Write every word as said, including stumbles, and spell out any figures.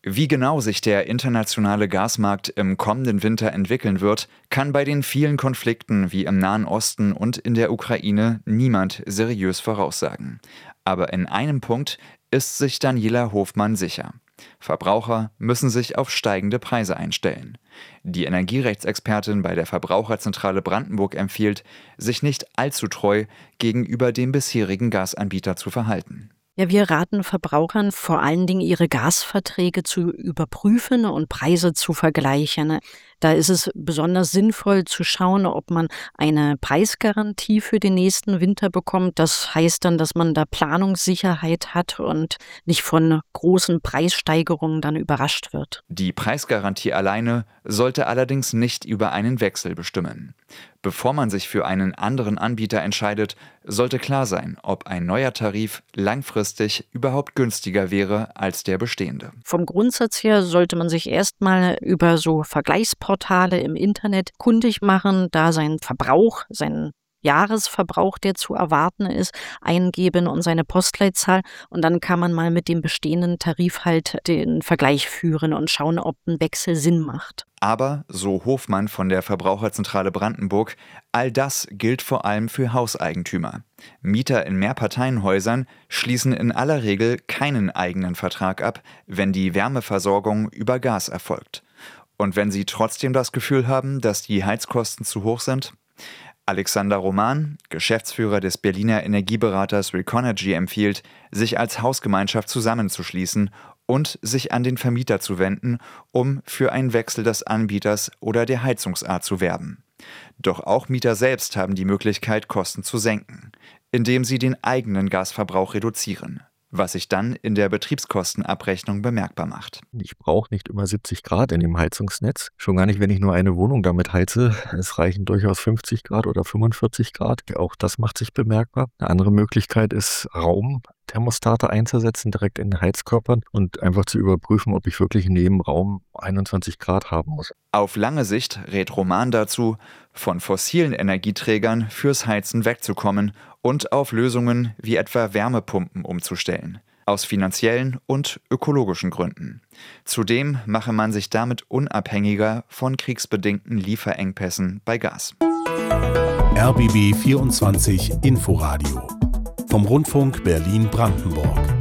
Wie genau sich der internationale Gasmarkt im kommenden Winter entwickeln wird, kann bei den vielen Konflikten wie im Nahen Osten und in der Ukraine niemand seriös voraussagen. Aber in einem Punkt ist sich Daniela Hofmann sicher: Verbraucher müssen sich auf steigende Preise einstellen. Die Energierechtsexpertin bei der Verbraucherzentrale Brandenburg empfiehlt, sich nicht allzu treu gegenüber dem bisherigen Gasanbieter zu verhalten. Ja, wir raten Verbrauchern vor allen Dingen, ihre Gasverträge zu überprüfen und Preise zu vergleichen. Da ist es besonders sinnvoll zu schauen, ob man eine Preisgarantie für den nächsten Winter bekommt. Das heißt dann, dass man da Planungssicherheit hat und nicht von großen Preissteigerungen dann überrascht wird. Die Preisgarantie alleine sollte allerdings nicht über einen Wechsel bestimmen. Bevor man sich für einen anderen Anbieter entscheidet, sollte klar sein, ob ein neuer Tarif langfristig überhaupt günstiger wäre als der bestehende. Vom Grundsatz her sollte man sich erstmal über so Vergleichsportale im Internet kundig machen, da seinen Verbrauch, seinen Jahresverbrauch, der zu erwarten ist, eingeben und seine Postleitzahl, und dann kann man mal mit dem bestehenden Tarif halt den Vergleich führen und schauen, ob ein Wechsel Sinn macht. Aber, so Hofmann von der Verbraucherzentrale Brandenburg, all das gilt vor allem für Hauseigentümer. Mieter in Mehrparteienhäusern schließen in aller Regel keinen eigenen Vertrag ab, wenn die Wärmeversorgung über Gas erfolgt. Und wenn sie trotzdem das Gefühl haben, dass die Heizkosten zu hoch sind? Alexander Roman, Geschäftsführer des Berliner Energieberaters Reconergy, empfiehlt, sich als Hausgemeinschaft zusammenzuschließen und sich an den Vermieter zu wenden, um für einen Wechsel des Anbieters oder der Heizungsart zu werben. Doch auch Mieter selbst haben die Möglichkeit, Kosten zu senken, indem sie den eigenen Gasverbrauch reduzieren, was sich dann in der Betriebskostenabrechnung bemerkbar macht. Ich brauche nicht immer siebzig Grad in dem Heizungsnetz. Schon gar nicht, wenn ich nur eine Wohnung damit heize. Es reichen durchaus fünfzig Grad oder fünfundvierzig Grad. Auch das macht sich bemerkbar. Eine andere Möglichkeit ist, Raumthermostate einzusetzen, direkt in den Heizkörpern und einfach zu überprüfen, ob ich wirklich in jedem Raum einundzwanzig Grad haben muss. Auf lange Sicht rät Roman dazu, von fossilen Energieträgern fürs Heizen wegzukommen und auf Lösungen wie etwa Wärmepumpen umzustellen. Aus finanziellen und ökologischen Gründen. Zudem mache man sich damit unabhängiger von kriegsbedingten Lieferengpässen bei Gas. R B B vierundzwanzig Inforadio vom Rundfunk Berlin-Brandenburg.